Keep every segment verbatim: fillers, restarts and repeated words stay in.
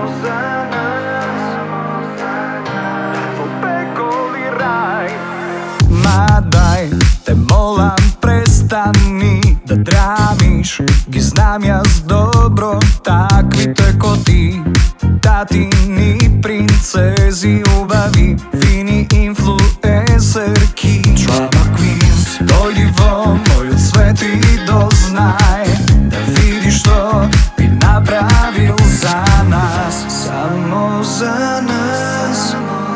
za nas. Pobegoli raj. Ma daj, te molam, prestani da dramiš. Gi znam jas dobro, takvite ko ti. Tatini princezi ljubavi, fini influencerki, drama queens. Dojdi von, moj od sve ti doznaj, da vidiš što bi napravil za nas. Samo za nas.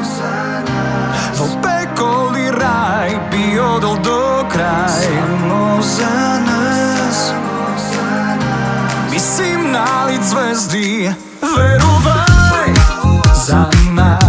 Pobegoli raj, bi odol do kraj. Samo za nas. Mislim na lic zvezdi, veruvaj, za nas.